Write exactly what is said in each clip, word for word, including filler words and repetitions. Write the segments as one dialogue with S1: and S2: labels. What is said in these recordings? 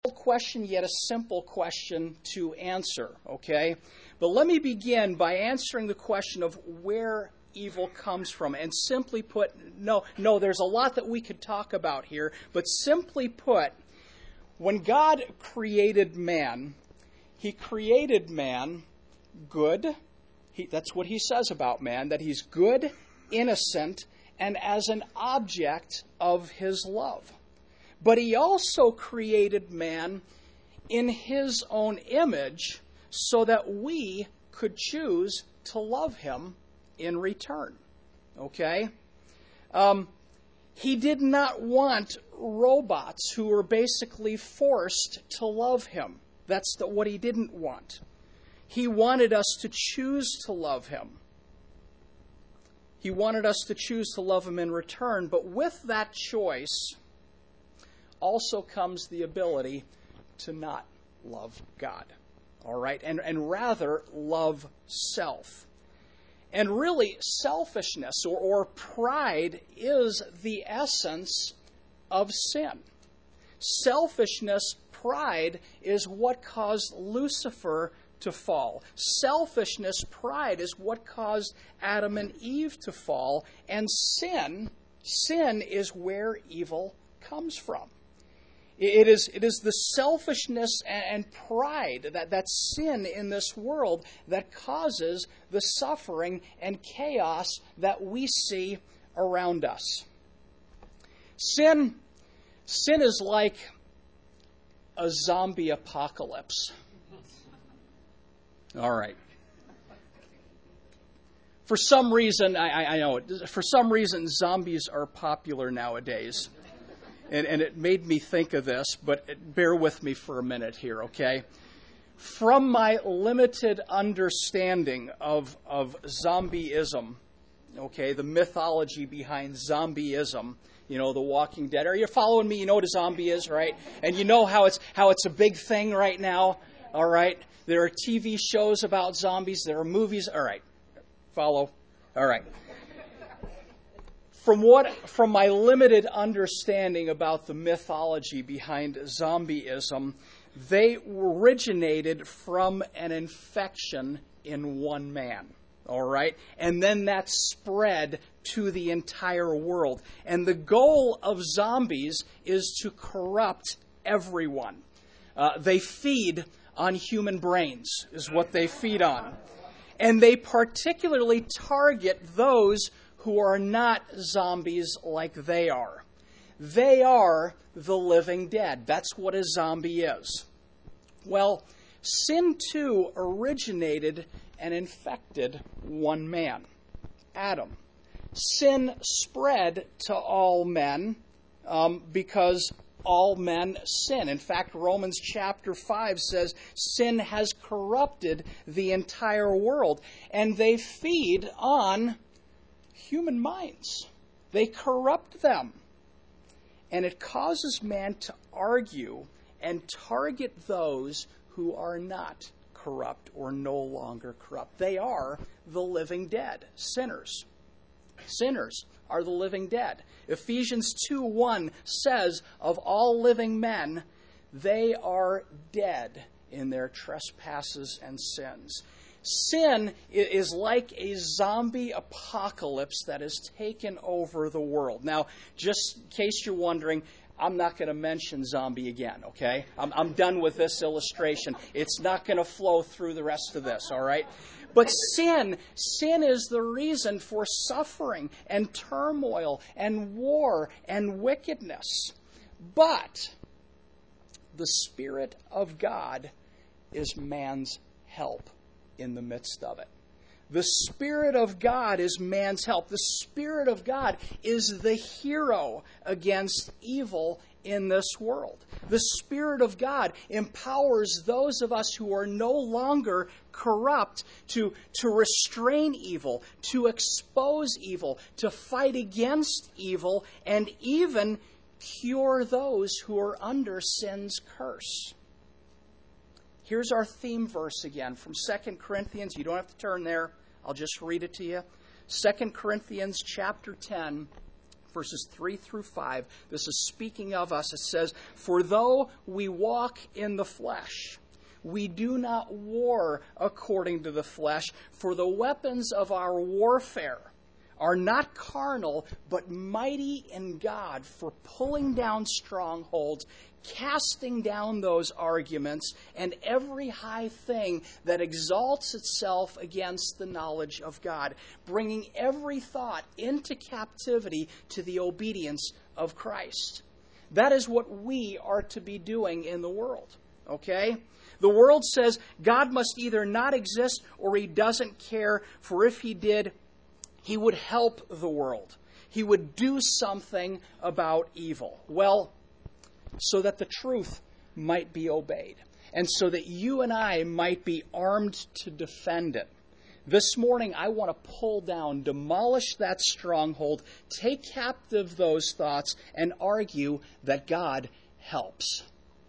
S1: question, yet a simple question to answer, okay? But let me begin by answering the question of where evil comes from. And simply put, no, no, there's a lot that we could talk about here, but simply put, when God created man, he created man good. He, that's what he says about man, that he's good, innocent, and as an object of his love. But he also created man in his own image so that we could choose to love him in return. Okay? Um, he did not want robots who were basically forced to love him. That's the, what he didn't want. He wanted us to choose to love him. He wanted us to choose to love him in return. But with that choice also comes the ability to not love God. All right? And, and rather love self. And really, selfishness or, or pride is the essence of sin. Selfishness, pride, is what caused Lucifer to fall. Selfishness, pride, is what caused Adam and Eve to fall. And sin, sin is where evil comes from. It is, it is the selfishness and pride, that, that sin in this world, that causes the suffering and chaos that we see around us. Sin, sin is like a zombie apocalypse. All right. For some reason, I, I know it, for some reason, zombies are popular nowadays. And, and it made me think of this, but bear with me for a minute here, okay? From my limited understanding of, of zombieism, okay, the mythology behind zombieism, you know, The Walking Dead. Are you following me? You know what a zombie is, right? And you know how it's how it's a big thing right now, all right? There are T V shows about zombies. There are movies. All right. Follow. All right. From what, from my limited understanding about the mythology behind zombieism, they originated from an infection in one man, all right? And then that spread to the entire world. And the goal of zombies is to corrupt everyone. Uh, they feed on human brains, is what they feed on. And they particularly target those who are not zombies like they are. They are the living dead. That's what a zombie is. Well, sin too originated and infected one man, Adam. Sin spread to all men um, because all men sin. In fact, Romans chapter five says sin has corrupted the entire world, and they feed on human minds. They corrupt them. And it causes man to argue and target those who are not corrupt or no longer corrupt. They are the living dead, sinners. Sinners are the living dead. Ephesians two one says, of all living men, they are dead in their trespasses and sins. Sin is like a zombie apocalypse that has taken over the world. Now, just in case you're wondering, I'm not going to mention zombie again, okay? I'm, I'm done with this illustration. It's not going to flow through the rest of this, all right? But sin, sin is the reason for suffering and turmoil and war and wickedness. But the Spirit of God is man's help in the midst of it. The Spirit of God is man's help. The Spirit of God is the hero against evil in this world. The Spirit of God empowers those of us who are no longer corrupt to, to restrain evil, to expose evil, to fight against evil, and even cure those who are under sin's curse. Here's our theme verse again from Second Corinthians. You don't have to turn there. I'll just read it to you. Second Corinthians chapter ten, verses three through five, this is speaking of us. It says, "For though we walk in the flesh, we do not war according to the flesh, for the weapons of our warfare are not carnal, but mighty in God for pulling down strongholds, casting down those arguments, and every high thing that exalts itself against the knowledge of God, bringing every thought into captivity to the obedience of Christ." That is what we are to be doing in the world, okay? The world says God must either not exist or he doesn't care, for if he did, he would help the world. He would do something about evil. Well, so that the truth might be obeyed, and so that you and I might be armed to defend it. This morning, I want to pull down, demolish that stronghold, take captive those thoughts, and argue that God helps.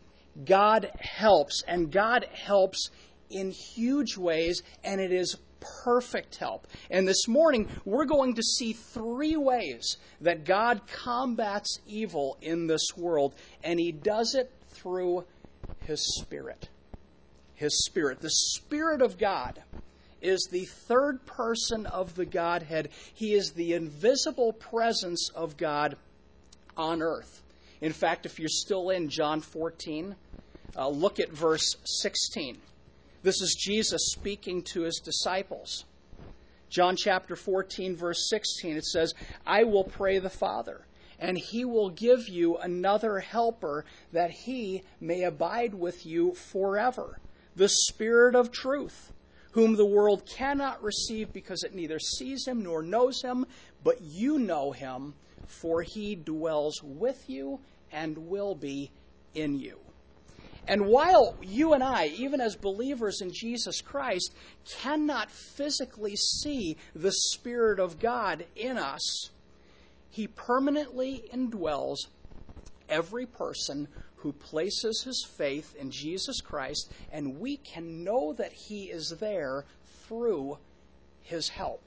S1: God helps, and God helps in huge ways, and it is perfect help. And this morning, we're going to see three ways that God combats evil in this world, and he does it through his Spirit. His Spirit. The Spirit of God is the third person of the Godhead. He is the invisible presence of God on earth. In fact, if you're still in John fourteen, uh, look at verse sixteen. This is Jesus speaking to his disciples. John chapter fourteen, verse sixteen, it says, "I will pray the Father, and he will give you another helper, that he may abide with you forever, the Spirit of truth, whom the world cannot receive because it neither sees him nor knows him, but you know him, for he dwells with you and will be in you." And while you and I, even as believers in Jesus Christ, cannot physically see the Spirit of God in us, he permanently indwells every person who places his faith in Jesus Christ, and we can know that he is there through his help.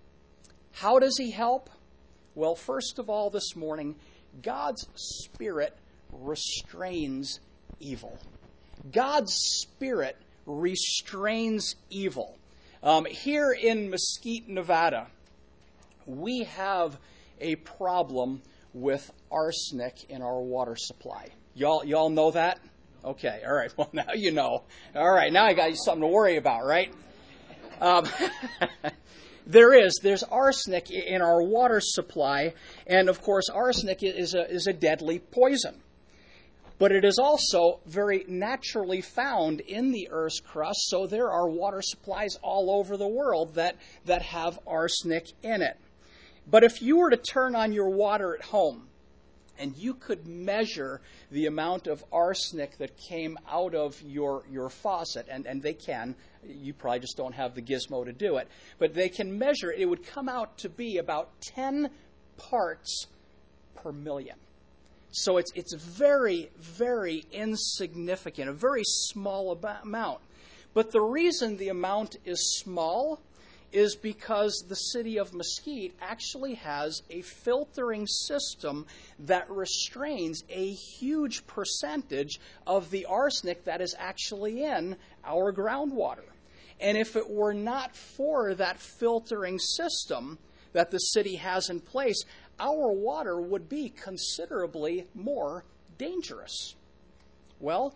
S1: How does he help? Well, first of all, this morning, God's Spirit restrains evil. God's Spirit restrains evil. Um, here in Mesquite, Nevada, we have a problem with arsenic in our water supply. Y'all, y'all know that? Okay, all right. Well, now you know. All right, now I got you something to worry about, right? Um, there is. There's arsenic in our water supply, and of course, arsenic is a is a deadly poison. But it is also very naturally found in the Earth's crust, so there are water supplies all over the world that, that have arsenic in it. But if you were to turn on your water at home, and you could measure the amount of arsenic that came out of your, your faucet, and, and they can, you probably just don't have the gizmo to do it, but they can measure it, it would come out to be about ten parts per million. So it's it's very, very insignificant, a very small amount. But the reason the amount is small is because the city of Mesquite actually has a filtering system that restrains a huge percentage of the arsenic that is actually in our groundwater. And if it were not for that filtering system that the city has in place, our water would be considerably more dangerous. Well,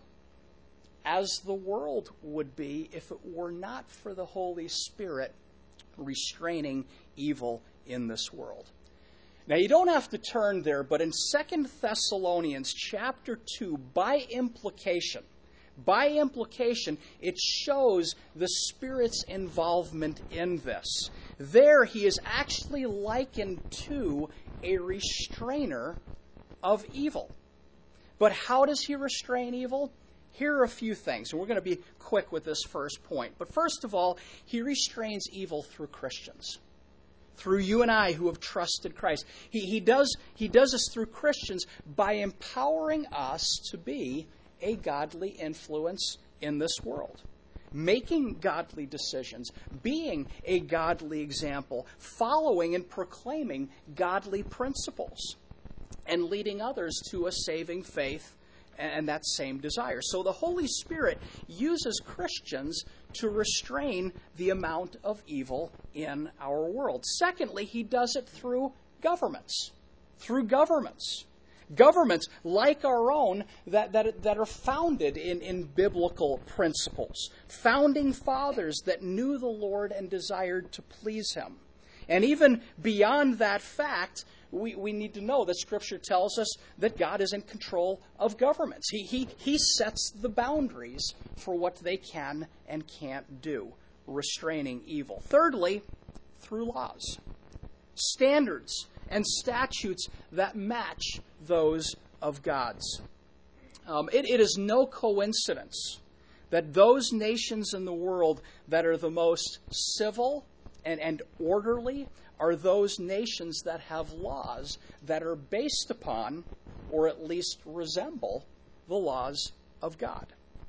S1: as the world would be if it were not for the Holy Spirit restraining evil in this world. Now, you don't have to turn there, but in Second Thessalonians chapter two, by implication, by implication, it shows the Spirit's involvement in this. There, he is actually likened to a restrainer of evil. But how does he restrain evil? Here are a few things, and we're going to be quick with this first point. But first of all, he restrains evil through Christians, through you and I who have trusted Christ. He, he does, he does this through Christians by empowering us to be a godly influence in this world. making godly decisions, being a godly example, following and proclaiming godly principles, and leading others to a saving faith and that same desire. So the Holy Spirit uses Christians to restrain the amount of evil in our world. Secondly, he does it through governments. Through governments. Governments like our own that, that, that are founded in, in biblical principles. Founding fathers that knew the Lord and desired to please him. And even beyond that fact, we, we need to know that Scripture tells us that God is in control of governments. He, he, he sets the boundaries for what they can and can't do, restraining evil. Thirdly, through laws. Standards and statutes that match those of God's. Um, it, it is no coincidence that those nations in the world that are the most civil and, and orderly are those nations that have laws that are based upon, or at least resemble, the laws of God.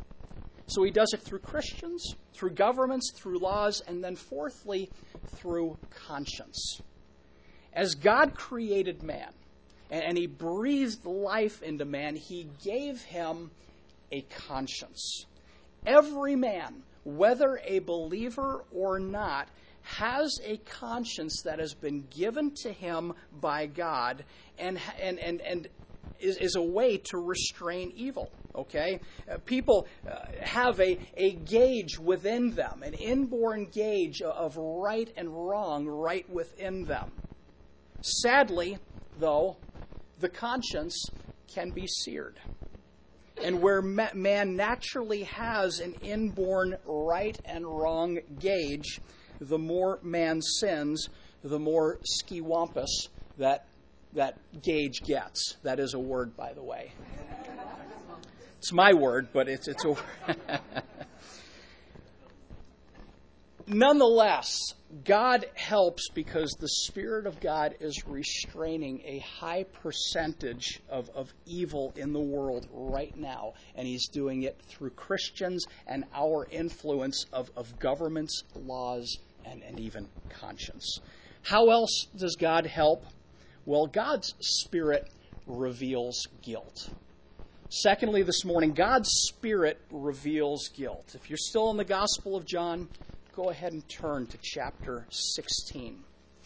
S1: So he does it through Christians, through governments, through laws, and then fourthly, through conscience. As God created man, and he breathed life into man, he gave him a conscience. Every man, whether a believer or not, has a conscience that has been given to him by God and and and, and is, is a way to restrain evil. Okay? Uh, people uh, have a, a gauge within them, an inborn gauge of right and wrong right within them. Sadly, though, the conscience can be seared. And where man naturally has an inborn right and wrong gauge, the more man sins, the more skiwampus that that gauge gets. That is a word, by the way. It's my word, but it's it's a Nonetheless, God helps because the Spirit of God is restraining a high percentage of, of evil in the world right now. And he's doing it through Christians and our influence of, of governments, laws, and, and even conscience. How else does God help? Well, God's Spirit reveals guilt. Secondly, this morning, God's Spirit reveals guilt. If you're still in the Gospel of John, go ahead and turn to chapter sixteen.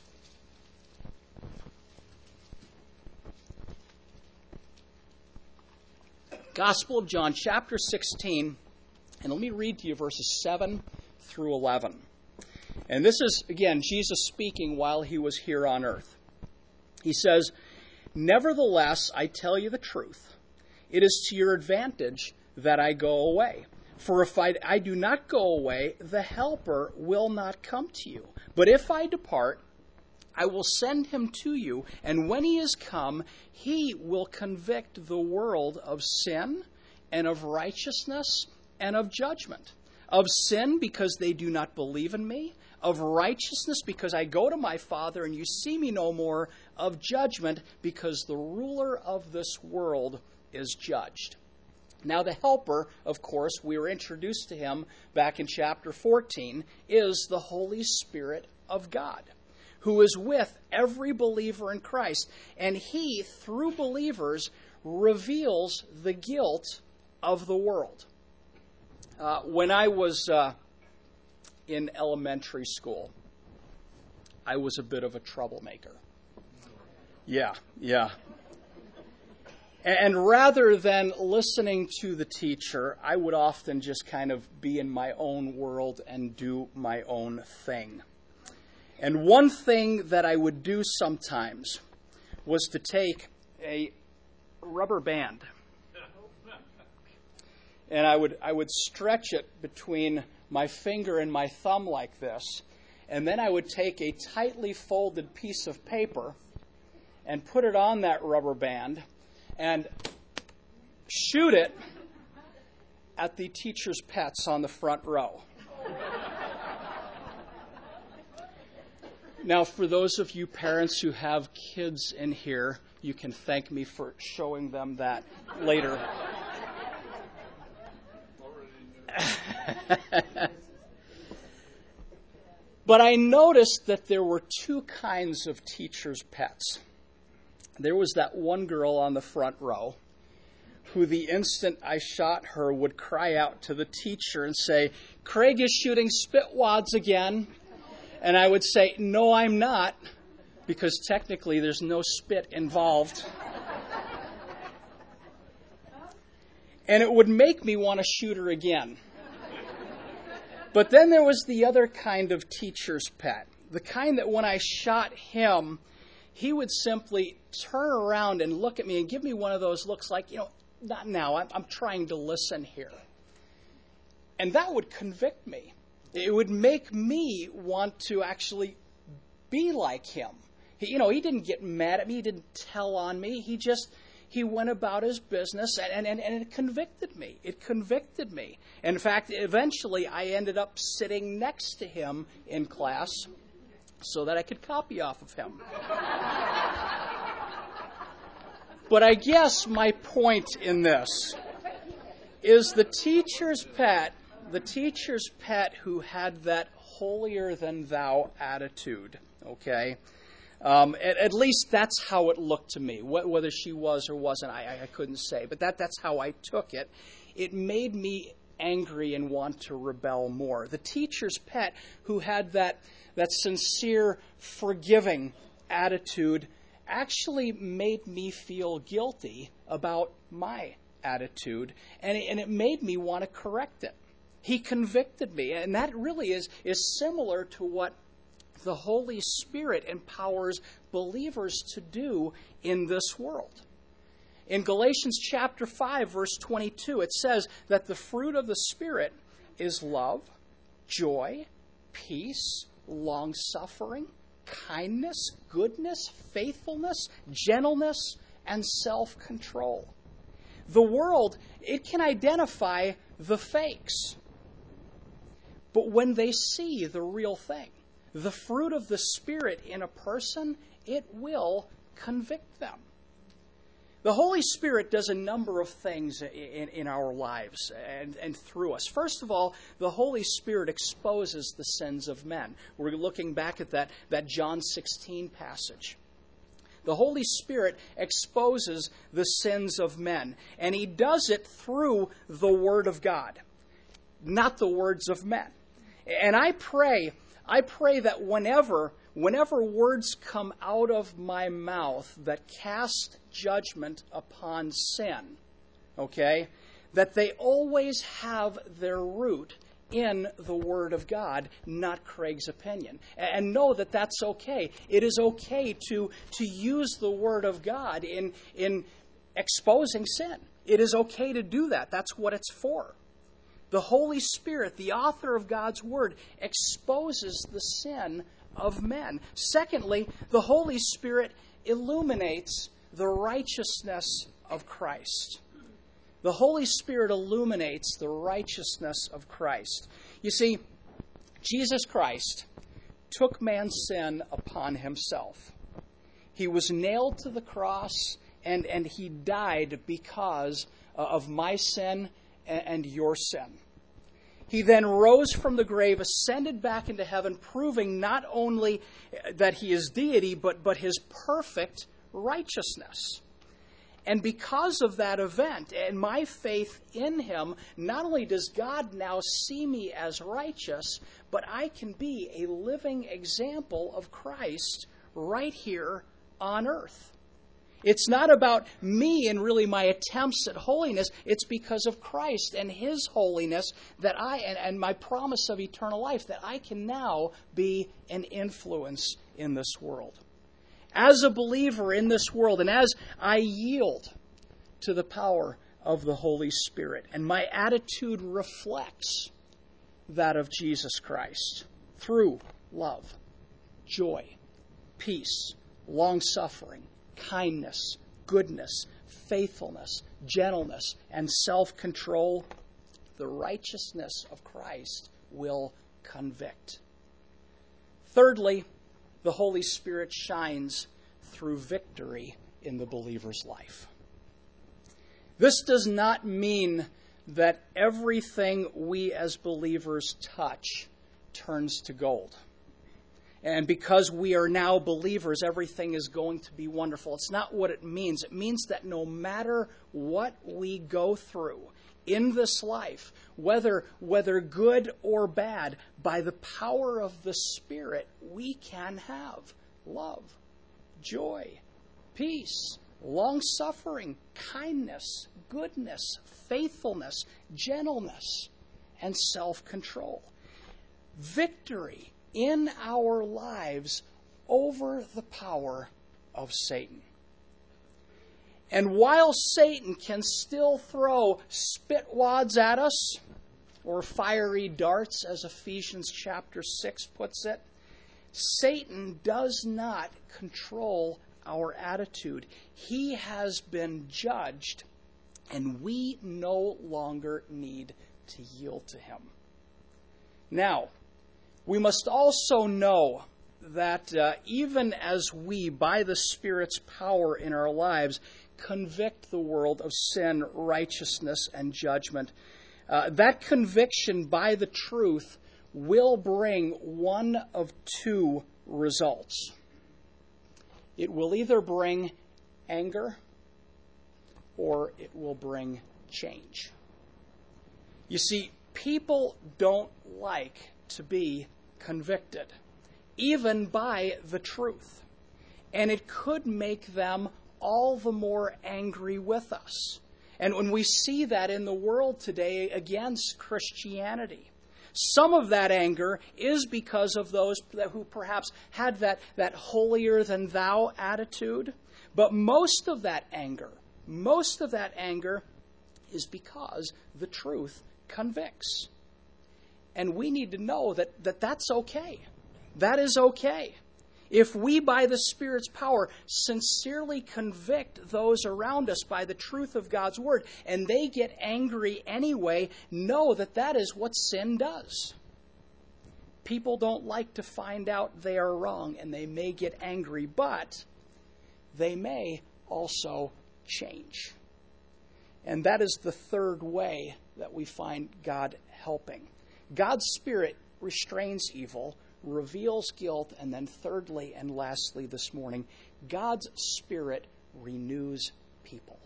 S1: Gospel of John, chapter sixteen, and let me read to you verses seven through eleven. And this is, again, Jesus speaking while he was here on earth. He says, "Nevertheless, I tell you the truth. It is to your advantage that I go away. For if I, I do not go away, the Helper will not come to you. But if I depart, I will send him to you, and when he is come, he will convict the world of sin, and of righteousness, and of judgment. Of sin, because they do not believe in me. Of righteousness, because I go to my Father, and you see me no more. Of judgment, because the ruler of this world is judged." Now the Helper, of course, we were introduced to him back in chapter fourteen, is the Holy Spirit of God, who is with every believer in Christ. And he, through believers, reveals the guilt of the world. Uh, when I was uh, in elementary school, I was a bit of a troublemaker. Yeah, yeah. And rather than listening to the teacher, I would often just kind of be in my own world and do my own thing. And one thing that I would do sometimes was to take a rubber band, and I would I would stretch it between my finger and my thumb like this, and then I would take a tightly folded piece of paper and put it on that rubber band and shoot it at the teacher's pets on the front row. Now, for those of you parents who have kids in here, you can thank me for showing them that later. But I noticed that there were two kinds of teachers' pets. There was that one girl on the front row who the instant I shot her would cry out to the teacher and say, "Craig is shooting spitwads again." And I would say, "No, I'm not," because technically there's no spit involved. And it would make me want to shoot her again. But then there was the other kind of teacher's pet, the kind that when I shot him, he would simply turn around and look at me and give me one of those looks like, you know, not now, I'm, I'm trying to listen here. And that would convict me. It would make me want to actually be like him. He, you know, he didn't get mad at me. He didn't tell on me. He just, he went about his business, and, and, and it convicted me. It convicted me. In fact, eventually I ended up sitting next to him in class so that I could copy off of him. But I guess my point in this is the teacher's pet, the teacher's pet who had that holier-than-thou attitude, okay? Um, at, at least that's how it looked to me. Wh- whether she was or wasn't, I, I couldn't say. But that, that's how I took it. It made me angry and want to rebel more. The teacher's pet who had that, that sincere, forgiving attitude actually made me feel guilty about my attitude, and it, and it made me want to correct it. He convicted me, and that really is, is similar to what the Holy Spirit empowers believers to do in this world. In Galatians chapter five, verse twenty-two, it says that the fruit of the Spirit is love, joy, peace, long-suffering, kindness, goodness, faithfulness, gentleness, and self-control. The world, it can identify the fakes. But when they see the real thing, the fruit of the Spirit in a person, it will convict them. The Holy Spirit does a number of things in, in our lives and, and through us. First of all, the Holy Spirit exposes the sins of men. We're looking back at that, that John sixteen passage. The Holy Spirit exposes the sins of men, and He does it through the Word of God, not the words of men. And I pray, I pray that whenever, whenever words come out of my mouth that cast judgment upon sin, okay, that they always have their root in the Word of God, not Craig's opinion. And know that that's okay. It is okay to, to use the Word of God in, in exposing sin. It is okay to do that. That's what it's for. The Holy Spirit, the author of God's Word, exposes the sin of men. Secondly, the Holy Spirit illuminates the righteousness of Christ. The Holy Spirit illuminates the righteousness of Christ. You see, Jesus Christ took man's sin upon Himself. He was nailed to the cross, and, and He died because of my sin and your sin. He then rose from the grave, ascended back into heaven, proving not only that He is deity, but, but His perfect righteousness. And because of that event and my faith in Him, not only does God now see me as righteous, but I can be a living example of Christ right here on earth. It's not about me and really my attempts at holiness. It's because of Christ and His holiness that I, and, and my promise of eternal life, that I can now be an influence in this world. As a believer in this world, and as I yield to the power of the Holy Spirit, and my attitude reflects that of Jesus Christ through love, joy, peace, long-suffering, kindness, goodness, faithfulness, gentleness, and self-control, the righteousness of Christ will convict. Thirdly, the Holy Spirit shines through victory in the believer's life. This does not mean that everything we as believers touch turns to gold. And because we are now believers, everything is going to be wonderful. It's not what it means. It means that no matter what we go through in this life, whether, whether good or bad, by the power of the Spirit, we can have love, joy, peace, long-suffering, kindness, goodness, faithfulness, gentleness, and self-control. Victory in our lives over the power of Satan. And while Satan can still throw spitwads at us, or fiery darts, as Ephesians chapter six puts it, Satan does not control our attitude. He has been judged, and we no longer need to yield to him. Now, we must also know that uh, even as we, by the Spirit's power in our lives, convict the world of sin, righteousness, and judgment, uh, that conviction by the truth will bring one of two results. It will either bring anger or it will bring change. You see, people don't like to be convicted, even by the truth. And it could make them all the more angry with us. And when we see that in the world today against Christianity, some of that anger is because of those who perhaps had that, that holier-than-thou attitude. But most of that anger, most of that anger is because the truth convicts. And we need to know that, that that's okay. That is okay. If we, by the Spirit's power, sincerely convict those around us by the truth of God's Word, and they get angry anyway, know that that is what sin does. People don't like to find out they are wrong, and they may get angry, but they may also change. And that is the third way that we find God helping. God's Spirit restrains evil, reveals guilt, and then thirdly and lastly this morning, God's Spirit renews people.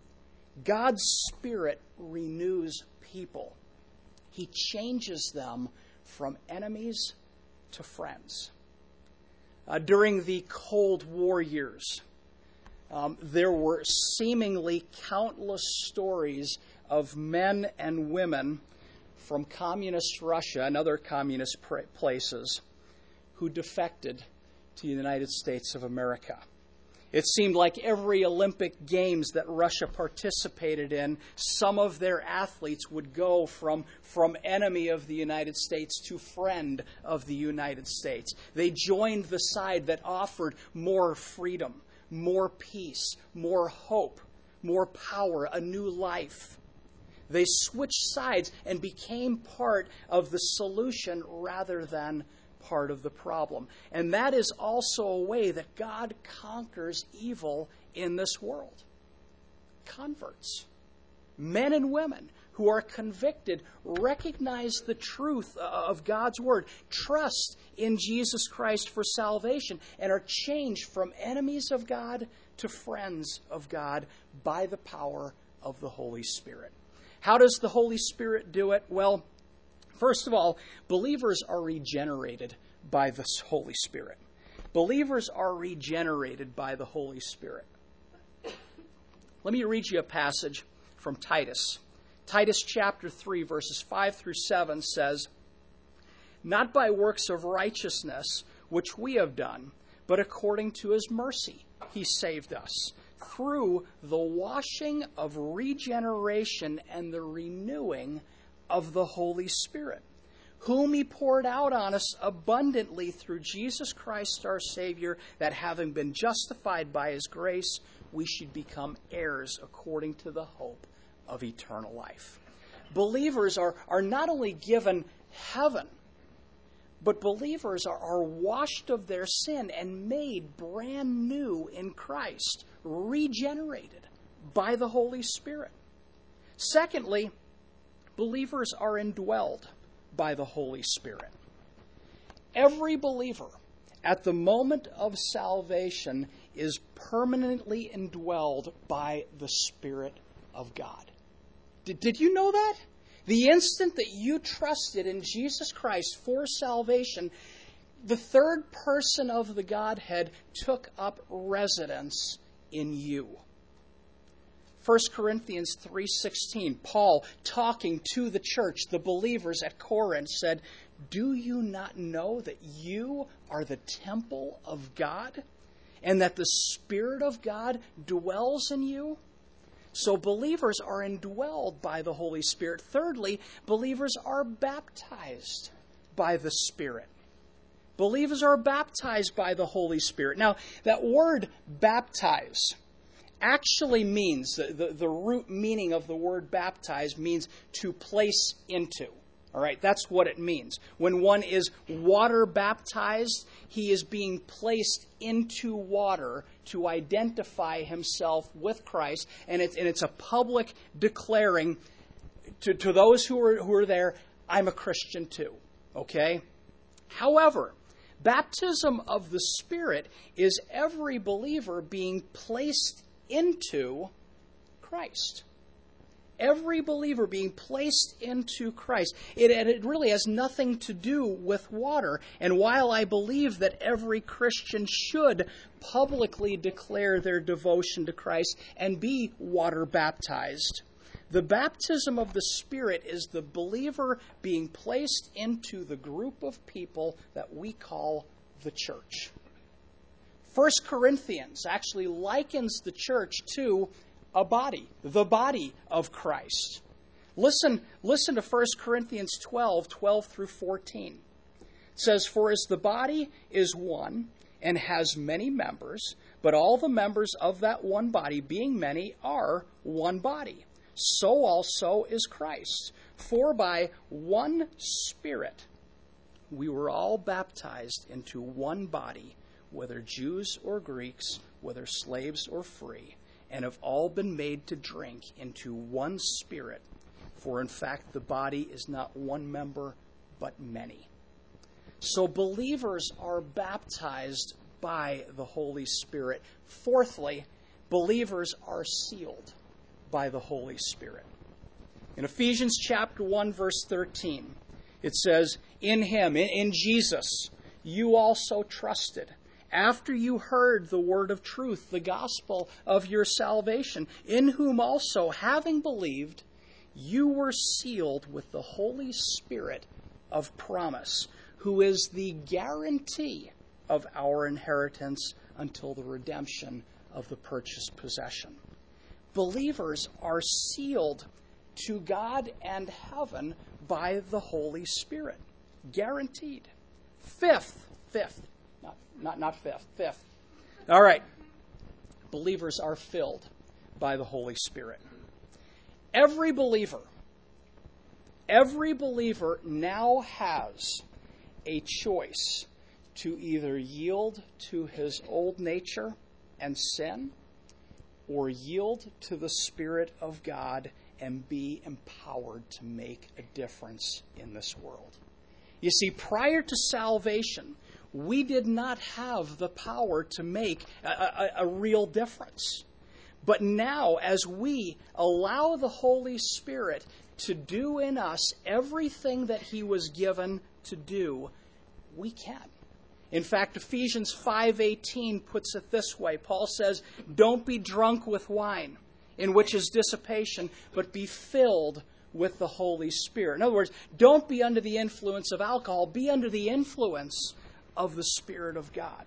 S1: God's Spirit renews people. He changes them from enemies to friends. Uh, during the Cold War years, um, there were seemingly countless stories of men and women from communist Russia and other communist pra- places who defected to the United States of America. It seemed like every Olympic Games that Russia participated in, some of their athletes would go from, from enemy of the United States to friend of the United States. They joined the side that offered more freedom, more peace, more hope, more power, a new life. They switched sides and became part of the solution rather than part of the problem. And that is also a way that God conquers evil in this world. Converts, men and women who are convicted, recognize the truth of God's Word, trust in Jesus Christ for salvation, and are changed from enemies of God to friends of God by the power of the Holy Spirit. How does the Holy Spirit do it? Well, first of all, believers are regenerated by the Holy Spirit. Believers are regenerated by the Holy Spirit. Let me read you a passage from Titus. Titus chapter three, verses five through seven says, "Not by works of righteousness which we have done, but according to his mercy he saved us, through the washing of regeneration and the renewing of the Holy Spirit, whom he poured out on us abundantly through Jesus Christ our Savior, that having been justified by his grace, we should become heirs according to the hope of eternal life." Believers are, are not only given heaven, but believers are, are washed of their sin and made brand new in Christ, regenerated by the Holy Spirit. Secondly, believers are indwelled by the Holy Spirit. Every believer, at the moment of salvation is permanently indwelled by the Spirit of God. Did, did you know that? The instant that you trusted in Jesus Christ for salvation, the third person of the Godhead took up residence in you. First Corinthians three sixteen, Paul, talking to the church, the believers at Corinth, said, "Do you not know that you are the temple of God, and that the Spirit of God dwells in you?" So believers are indwelled by the Holy Spirit. Thirdly, believers are baptized by the Spirit. Believers are baptized by the Holy Spirit. Now, that word baptize actually means, the, the, the root meaning of the word baptize means to place into. All right, that's what it means. When one is water baptized, he is being placed into water to identify himself with Christ, and it's, and it's a public declaring to, to those who are, who are there, I'm a Christian too. Okay? However, baptism of the Spirit is every believer being placed into Christ. Every believer being placed into Christ. It, it really has nothing to do with water. And while I believe that every Christian should publicly declare their devotion to Christ and be water baptized, the baptism of the Spirit is the believer being placed into the group of people that we call the church. First Corinthians actually likens the church to a body, the body of Christ. Listen, listen to First Corinthians twelve, twelve through fourteen. It says, "For as the body is one and has many members, but all the members of that one body, being many, are one body, so also is Christ. For by one Spirit we were all baptized into one body, whether Jews or Greeks, whether slaves or free, and have all been made to drink into one Spirit. For in fact, the body is not one member, but many." So believers are baptized by the Holy Spirit. Fourthly, believers are sealed by the Holy Spirit. In Ephesians chapter one, verse thirteen, it says, "In him, in, in Jesus, you also trusted, after you heard the word of truth, the gospel of your salvation, in whom also, having believed, you were sealed with the Holy Spirit of promise, who is the guarantee of our inheritance until the redemption of the purchased possession." Believers are sealed to God and heaven by the Holy Spirit. Guaranteed. Fifth, fifth. Not, not, not fifth, fifth. All right. Believers are filled by the Holy Spirit. Every believer, every believer now has a choice to either yield to his old nature and sin, or yield to the Spirit of God and be empowered to make a difference in this world. You see, prior to salvation, we did not have the power to make a, a, a real difference. But now, as we allow the Holy Spirit to do in us everything that He was given to do, we can. In fact, Ephesians five eighteen puts it this way. Paul says, "Don't be drunk with wine, in which is dissipation, but be filled with the Holy Spirit." In other words, don't be under the influence of alcohol. Be under the influence of the Spirit of God.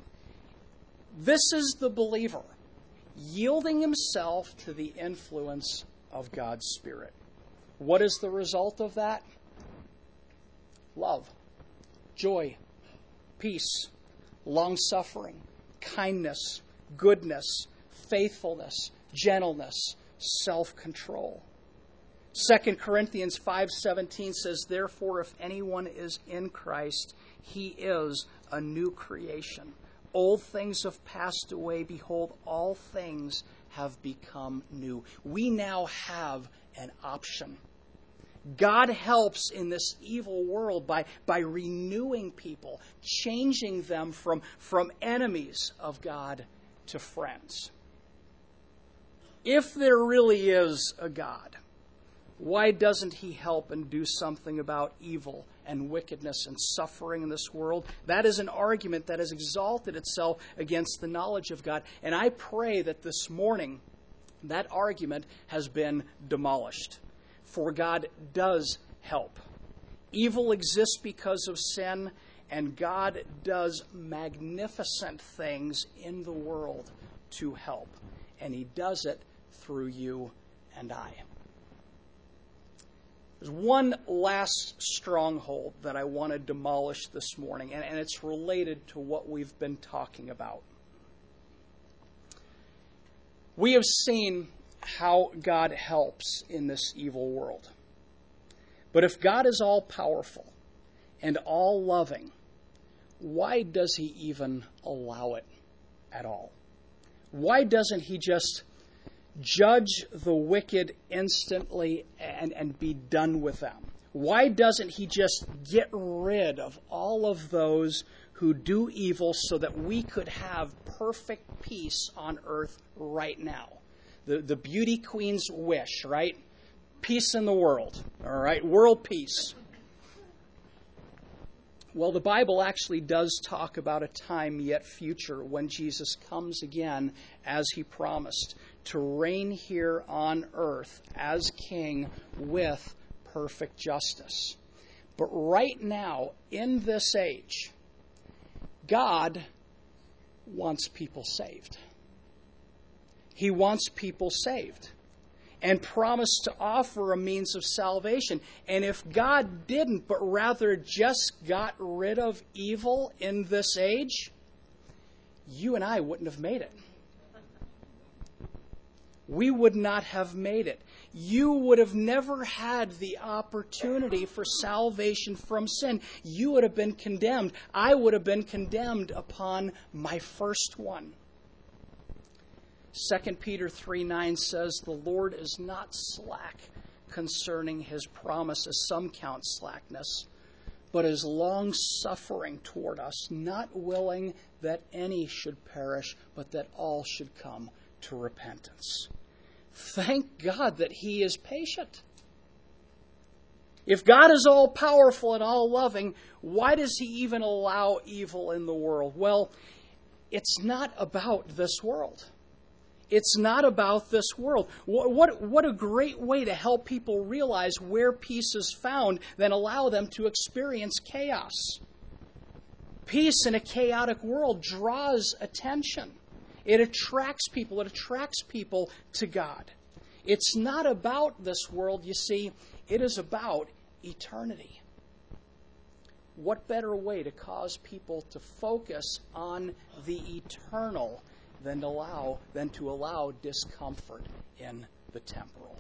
S1: This is the believer yielding himself to the influence of God's Spirit. What is the result of that? Love, joy, peace, long-suffering, kindness, goodness, faithfulness, gentleness, self-control. Second Corinthians five seventeen says, "Therefore, if anyone is in Christ, he is a new creation. Old things have passed away. Behold, all things have become new." We now have an option. God helps in this evil world by, by renewing people, changing them from, from enemies of God to friends. If there really is a God, why doesn't he help and do something about evil and wickedness and suffering in this world? That is an argument that has exalted itself against the knowledge of God. And I pray that this morning that argument has been demolished. For God does help. Evil exists because of sin, and God does magnificent things in the world to help. And he does it through you and I. There's one last stronghold that I want to demolish this morning, and, and it's related to what we've been talking about. We have seen how God helps in this evil world. But if God is all-powerful and all-loving, why does he even allow it at all? Why doesn't he just judge the wicked instantly and, and be done with them? Why doesn't he just get rid of all of those who do evil so that we could have perfect peace on earth right now? The, the beauty queen's wish, right? Peace in the world, all right? World peace. Well, the Bible actually does talk about a time yet future when Jesus comes again, as he promised, to reign here on earth as king with perfect justice. But right now, in this age, God wants people saved. He wants people saved and promised to offer a means of salvation. And if God didn't, but rather just got rid of evil in this age, you and I wouldn't have made it. We would not have made it. You would have never had the opportunity for salvation from sin. You would have been condemned. I would have been condemned upon my first one. Second Peter three nine says, "The Lord is not slack concerning his promise, as some count slackness, but is long-suffering toward us, not willing that any should perish, but that all should come to repentance." Thank God that he is patient. If God is all-powerful and all-loving, why does he even allow evil in the world? Well, it's not about this world. It's not about this world. What, what, what a great way to help people realize where peace is found than allow them to experience chaos. Peace in a chaotic world draws attention. It attracts people. It attracts people to God. It's not about this world, you see. It is about eternity. What better way to cause people to focus on the eternal than to allow, than to allow discomfort in the temporal?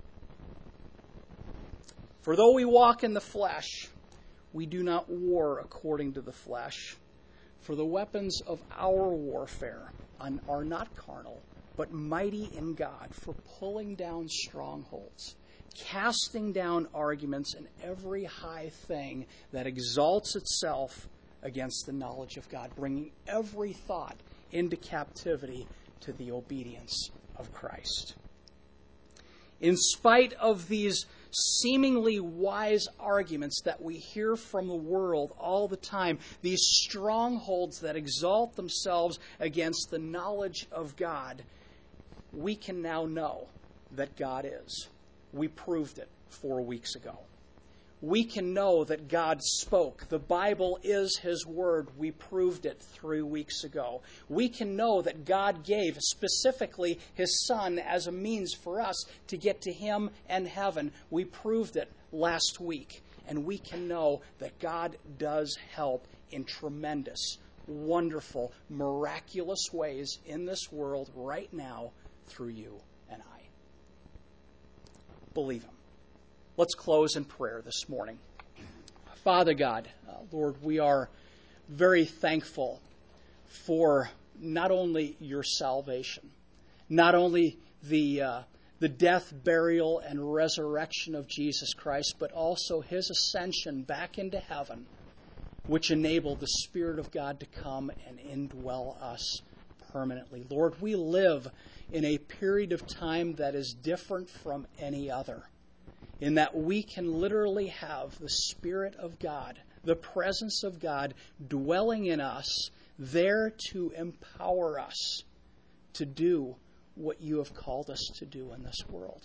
S1: For though we walk in the flesh, we do not war according to the flesh. For the weapons of our warfare are not carnal, but mighty in God for pulling down strongholds, casting down arguments and every high thing that exalts itself against the knowledge of God, bringing every thought into captivity to the obedience of Christ. In spite of these seemingly wise arguments that we hear from the world all the time, these strongholds that exalt themselves against the knowledge of God, we can now know that God is. We proved it four weeks ago. We can know that God spoke. The Bible is his word. We proved it three weeks ago. We can know that God gave specifically his Son as a means for us to get to him and heaven. We proved it last week. And we can know that God does help in tremendous, wonderful, miraculous ways in this world right now through you and I. Believe him. Let's close in prayer this morning. Father God, uh, Lord, we are very thankful for not only your salvation, not only the uh, the death, burial, and resurrection of Jesus Christ, but also his ascension back into heaven, which enabled the Spirit of God to come and indwell us permanently. Lord, we live in a period of time that is different from any other, in that we can literally have the Spirit of God, the presence of God dwelling in us, there to empower us to do what you have called us to do in this world.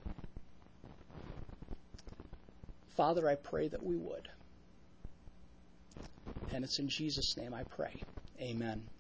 S1: Father, I pray that we would. And it's in Jesus' name I pray. Amen.